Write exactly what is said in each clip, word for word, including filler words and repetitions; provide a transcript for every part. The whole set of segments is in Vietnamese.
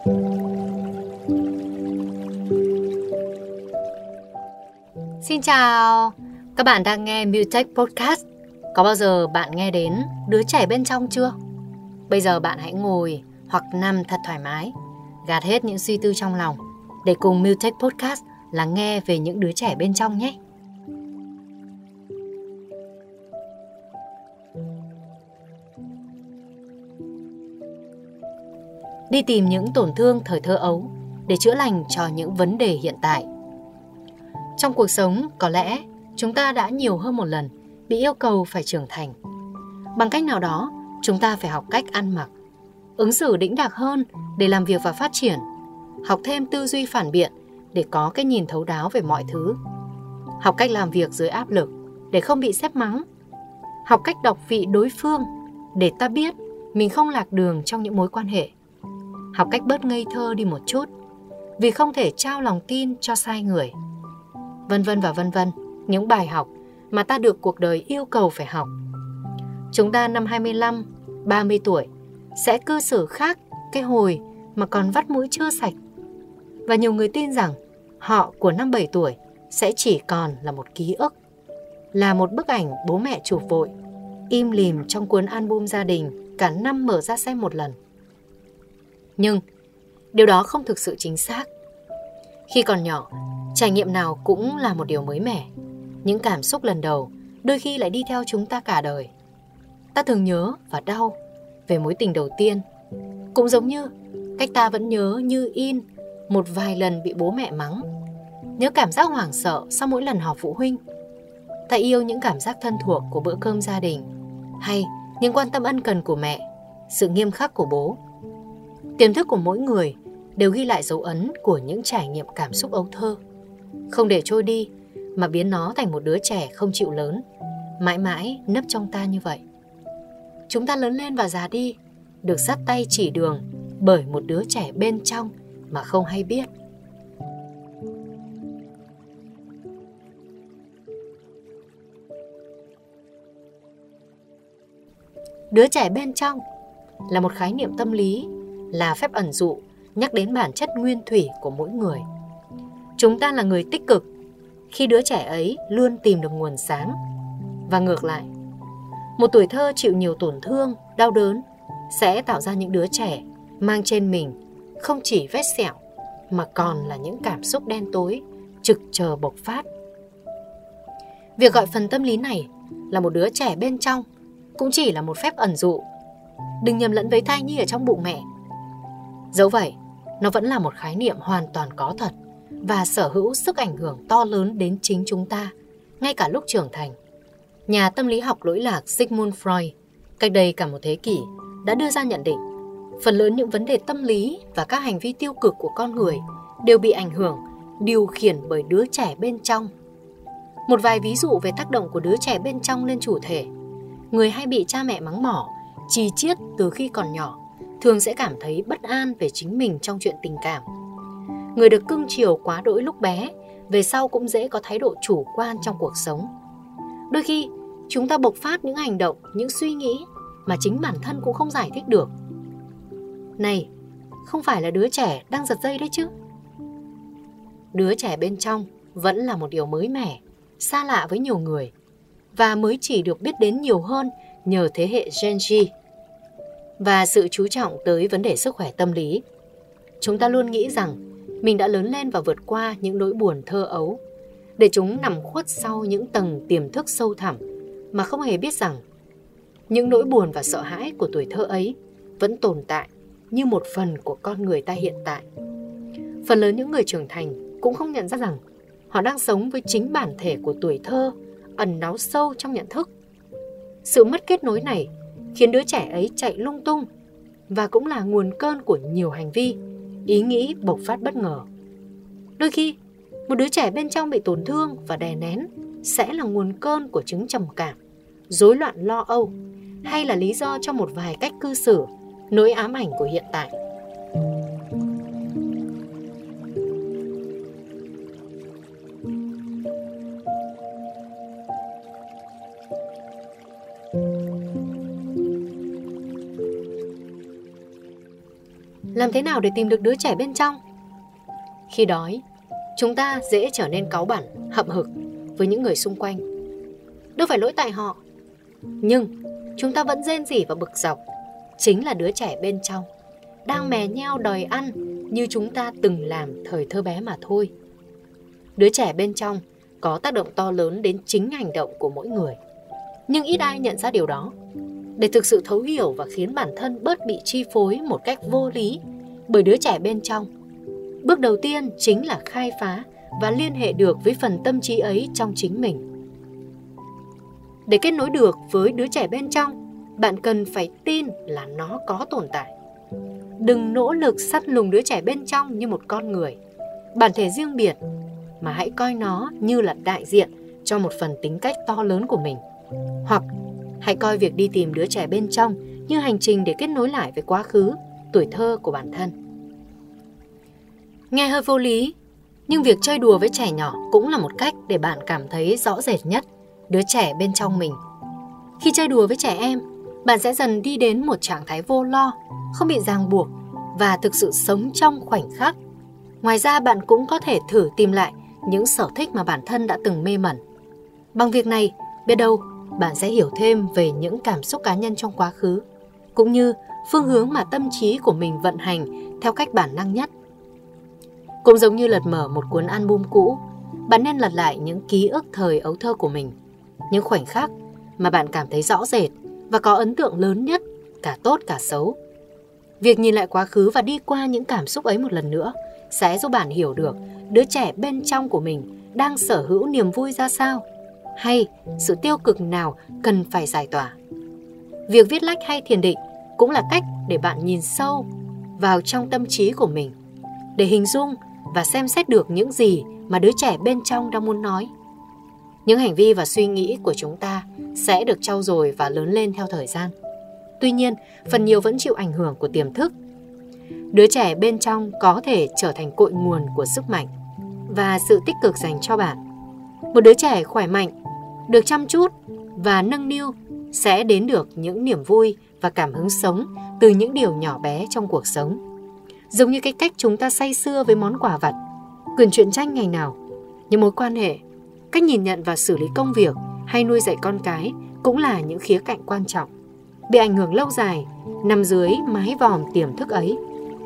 Xin chào, các bạn đang nghe Mutech Podcast. Có bao giờ bạn nghe đến đứa trẻ bên trong chưa? Bây giờ bạn hãy ngồi hoặc nằm thật thoải mái, gạt hết những suy tư trong lòng để cùng Mutech Podcast lắng nghe về những đứa trẻ bên trong nhé. Đi tìm những tổn thương thời thơ ấu để chữa lành cho những vấn đề hiện tại. Trong cuộc sống, có lẽ chúng ta đã nhiều hơn một lần bị yêu cầu phải trưởng thành. Bằng cách nào đó, chúng ta phải học cách ăn mặc, ứng xử đĩnh đạc hơn để làm việc và phát triển, học thêm tư duy phản biện để có cái nhìn thấu đáo về mọi thứ, học cách làm việc dưới áp lực để không bị sếp mắng, học cách đọc vị đối phương để ta biết mình không lạc đường trong những mối quan hệ, học cách bớt ngây thơ đi một chút vì không thể trao lòng tin cho sai người. Vân vân và vân vân, những bài học mà ta được cuộc đời yêu cầu phải học. Chúng ta năm hai mươi lăm, ba mươi tuổi sẽ cư xử khác cái hồi mà còn vắt mũi chưa sạch. Và nhiều người tin rằng họ của năm bảy tuổi sẽ chỉ còn là một ký ức, là một bức ảnh bố mẹ chụp vội, im lìm trong cuốn album gia đình cả năm mở ra xem một lần. Nhưng điều đó không thực sự chính xác. Khi còn nhỏ, trải nghiệm nào cũng là một điều mới mẻ. Những cảm xúc lần đầu đôi khi lại đi theo chúng ta cả đời. Ta thường nhớ và đau về mối tình đầu tiên, cũng giống như cách ta vẫn nhớ như in một vài lần bị bố mẹ mắng, nhớ cảm giác hoảng sợ sau mỗi lần họp phụ huynh. Ta yêu những cảm giác thân thuộc của bữa cơm gia đình, hay những quan tâm ân cần của mẹ, sự nghiêm khắc của bố. Tiềm thức của mỗi người đều ghi lại dấu ấn của những trải nghiệm cảm xúc ấu thơ, không để trôi đi mà biến nó thành một đứa trẻ không chịu lớn, mãi mãi nấp trong ta như vậy. Chúng ta lớn lên và già đi, được dắt tay chỉ đường bởi một đứa trẻ bên trong mà không hay biết. Đứa trẻ bên trong là một khái niệm tâm lý, là phép ẩn dụ nhắc đến bản chất nguyên thủy của mỗi người. Chúng ta là người tích cực khi đứa trẻ ấy luôn tìm được nguồn sáng. Và ngược lại, một tuổi thơ chịu nhiều tổn thương, đau đớn sẽ tạo ra những đứa trẻ mang trên mình không chỉ vết sẹo mà còn là những cảm xúc đen tối trực chờ bộc phát. Việc gọi phần tâm lý này là một đứa trẻ bên trong cũng chỉ là một phép ẩn dụ. Đừng nhầm lẫn với thai nhi ở trong bụng mẹ. Dẫu vậy, nó vẫn là một khái niệm hoàn toàn có thật và sở hữu sức ảnh hưởng to lớn đến chính chúng ta, ngay cả lúc trưởng thành. Nhà tâm lý học lỗi lạc Sigmund Freud cách đây cả một thế kỷ đã đưa ra nhận định phần lớn những vấn đề tâm lý và các hành vi tiêu cực của con người đều bị ảnh hưởng, điều khiển bởi đứa trẻ bên trong. Một vài ví dụ về tác động của đứa trẻ bên trong lên chủ thể: người hay bị cha mẹ mắng mỏ, chì chiết từ khi còn nhỏ thường sẽ cảm thấy bất an về chính mình trong chuyện tình cảm. Người được cưng chiều quá đỗi lúc bé, về sau cũng dễ có thái độ chủ quan trong cuộc sống. Đôi khi, chúng ta bộc phát những hành động, những suy nghĩ mà chính bản thân cũng không giải thích được. Này, không phải là đứa trẻ đang giật dây đấy chứ. Đứa trẻ bên trong vẫn là một điều mới mẻ, xa lạ với nhiều người, và mới chỉ được biết đến nhiều hơn nhờ thế hệ Gen Z và sự chú trọng tới vấn đề sức khỏe tâm lý. Chúng ta luôn nghĩ rằng mình đã lớn lên và vượt qua những nỗi buồn thơ ấu, để chúng nằm khuất sau những tầng tiềm thức sâu thẳm, mà không hề biết rằng những nỗi buồn và sợ hãi của tuổi thơ ấy vẫn tồn tại như một phần của con người ta hiện tại. Phần lớn những người trưởng thành cũng không nhận ra rằng họ đang sống với chính bản thể của tuổi thơ ẩn náu sâu trong nhận thức. Sự mất kết nối này khiến đứa trẻ ấy chạy lung tung và cũng là nguồn cơn của nhiều hành vi, ý nghĩ bộc phát bất ngờ. Đôi khi, một đứa trẻ bên trong bị tổn thương và đè nén sẽ là nguồn cơn của chứng trầm cảm, rối loạn lo âu, hay là lý do cho một vài cách cư xử, nỗi ám ảnh của hiện tại. Làm thế nào để tìm được đứa trẻ bên trong? Khi đói, chúng ta dễ trở nên cáu bẳn, hậm hực với những người xung quanh. Đâu phải lỗi tại họ, nhưng chúng ta vẫn rên rỉ và bực dọc. Chính là đứa trẻ bên trong đang mè nheo đòi ăn như chúng ta từng làm thời thơ bé mà thôi. Đứa trẻ bên trong có tác động to lớn đến chính hành động của mỗi người, nhưng ít ai nhận ra điều đó. Để thực sự thấu hiểu và khiến bản thân bớt bị chi phối một cách vô lý bởi đứa trẻ bên trong, bước đầu tiên chính là khai phá và liên hệ được với phần tâm trí ấy trong chính mình. Để kết nối được với đứa trẻ bên trong, bạn cần phải tin là nó có tồn tại. Đừng nỗ lực săn lùng đứa trẻ bên trong như một con người, bản thể riêng biệt, mà hãy coi nó như là đại diện cho một phần tính cách to lớn của mình. Hoặc hãy coi việc đi tìm đứa trẻ bên trong như hành trình để kết nối lại với quá khứ, tuổi thơ của bản thân. Nghe hơi vô lý, nhưng việc chơi đùa với trẻ nhỏ cũng là một cách để bạn cảm thấy rõ rệt nhất đứa trẻ bên trong mình. Khi chơi đùa với trẻ em, bạn sẽ dần đi đến một trạng thái vô lo, không bị ràng buộc và thực sự sống trong khoảnh khắc. Ngoài ra, bạn cũng có thể thử tìm lại những sở thích mà bản thân đã từng mê mẩn. Bằng việc này, biết đâu bạn sẽ hiểu thêm về những cảm xúc cá nhân trong quá khứ, cũng như phương hướng mà tâm trí của mình vận hành theo cách bản năng nhất. Cũng giống như lật mở một cuốn album cũ, bạn nên lật lại những ký ức thời ấu thơ của mình, những khoảnh khắc mà bạn cảm thấy rõ rệt và có ấn tượng lớn nhất, cả tốt cả xấu. Việc nhìn lại quá khứ và đi qua những cảm xúc ấy một lần nữa sẽ giúp bạn hiểu được đứa trẻ bên trong của mình đang sở hữu niềm vui ra sao, hay sự tiêu cực nào cần phải giải tỏa. Việc viết lách hay thiền định cũng là cách để bạn nhìn sâu vào trong tâm trí của mình, để hình dung và xem xét được những gì mà đứa trẻ bên trong đang muốn nói. Những hành vi và suy nghĩ của chúng ta sẽ được trau dồi và lớn lên theo thời gian. Tuy nhiên, phần nhiều vẫn chịu ảnh hưởng của tiềm thức. Đứa trẻ bên trong có thể trở thành cội nguồn của sức mạnh và sự tích cực dành cho bạn. Một đứa trẻ khỏe mạnh, được chăm chút và nâng niu sẽ đến được những niềm vui và cảm hứng sống từ những điều nhỏ bé trong cuộc sống. Giống như cái cách chúng ta say sưa với món quà vặt, quyển truyện tranh ngày nào, những mối quan hệ, cách nhìn nhận và xử lý công việc hay nuôi dạy con cái cũng là những khía cạnh quan trọng, bị ảnh hưởng lâu dài nằm dưới mái vòm tiềm thức ấy.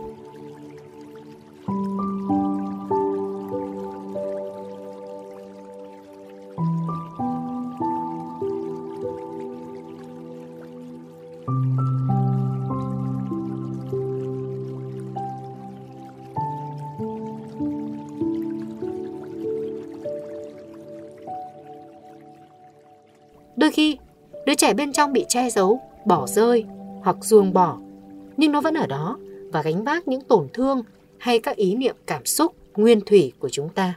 Đôi khi, đứa trẻ bên trong bị che giấu, bỏ rơi hoặc ruồng bỏ, nhưng nó vẫn ở đó và gánh vác những tổn thương hay các ý niệm cảm xúc nguyên thủy của chúng ta.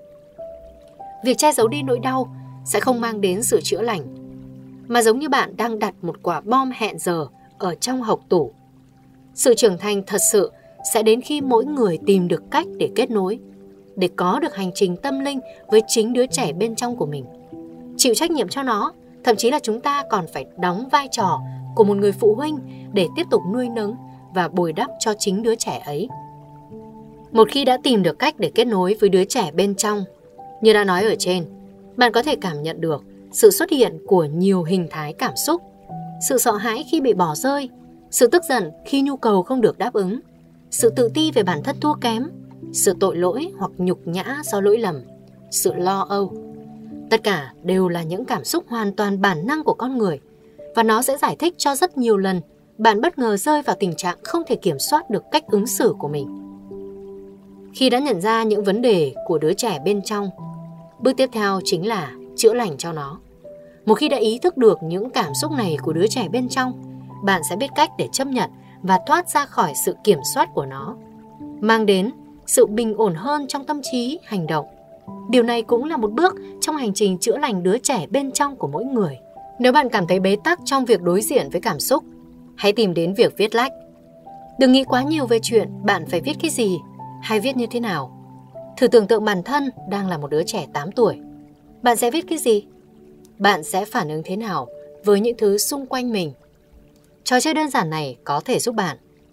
Việc che giấu đi nỗi đau sẽ không mang đến sự chữa lành, mà giống như bạn đang đặt một quả bom hẹn giờ ở trong hộc tủ. Sự trưởng thành thật sự sẽ đến khi mỗi người tìm được cách để kết nối, để có được hành trình tâm linh với chính đứa trẻ bên trong của mình, chịu trách nhiệm cho nó. Thậm chí là chúng ta còn phải đóng vai trò của một người phụ huynh để tiếp tục nuôi nấng và bồi đắp cho chính đứa trẻ ấy. Một khi đã tìm được cách để kết nối với đứa trẻ bên trong, như đã nói ở trên, bạn có thể cảm nhận được sự xuất hiện của nhiều hình thái cảm xúc: sự sợ hãi khi bị bỏ rơi, sự tức giận khi nhu cầu không được đáp ứng, sự tự ti về bản thân thua kém, sự tội lỗi hoặc nhục nhã do lỗi lầm, sự lo âu. Tất cả đều là những cảm xúc hoàn toàn bản năng của con người, và nó sẽ giải thích cho rất nhiều lần bạn bất ngờ rơi vào tình trạng không thể kiểm soát được cách ứng xử của mình. Khi đã nhận ra những vấn đề của đứa trẻ bên trong, bước tiếp theo chính là chữa lành cho nó. Một khi đã ý thức được những cảm xúc này của đứa trẻ bên trong, bạn sẽ biết cách để chấp nhận và thoát ra khỏi sự kiểm soát của nó, mang đến sự bình ổn hơn trong tâm trí, hành động. Điều này cũng là một bước trong hành trình chữa lành đứa trẻ bên trong của mỗi người. Nếu bạn cảm thấy bế tắc trong việc đối diện với cảm xúc, hãy tìm đến việc viết lách. Đừng nghĩ quá nhiều về chuyện bạn phải viết cái gì hay viết như thế nào. Thử tưởng tượng bản thân đang là một đứa trẻ tám tuổi. Bạn sẽ viết cái gì? Bạn sẽ phản ứng thế nào với những thứ xung quanh mình? Trò chơi đơn giản này có thể giúp bạn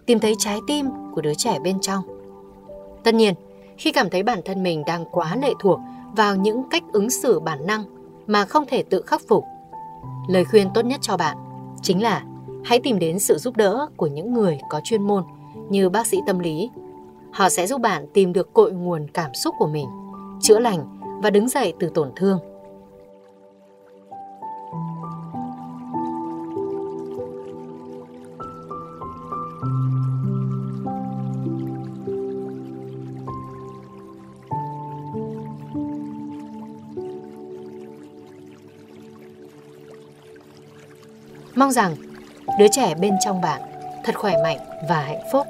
tìm thấy trái tim của đứa trẻ bên trong. Tất nhiên, khi cảm thấy bản thân mình đang quá lệ thuộc vào những cách ứng xử bản năng mà không thể tự khắc phục, lời khuyên tốt nhất cho bạn chính là hãy tìm đến sự giúp đỡ của những người có chuyên môn như bác sĩ tâm lý. Họ sẽ giúp bạn tìm được cội nguồn cảm xúc của mình, chữa lành và đứng dậy từ tổn thương. Mong rằng đứa trẻ bên trong bạn thật khỏe mạnh và hạnh phúc.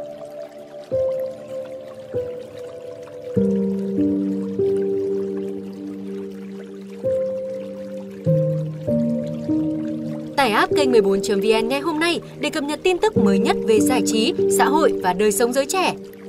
Tải app kênh mười bốn chấm vn ngay hôm nay để cập nhật tin tức mới nhất về giải trí, xã hội và đời sống giới trẻ.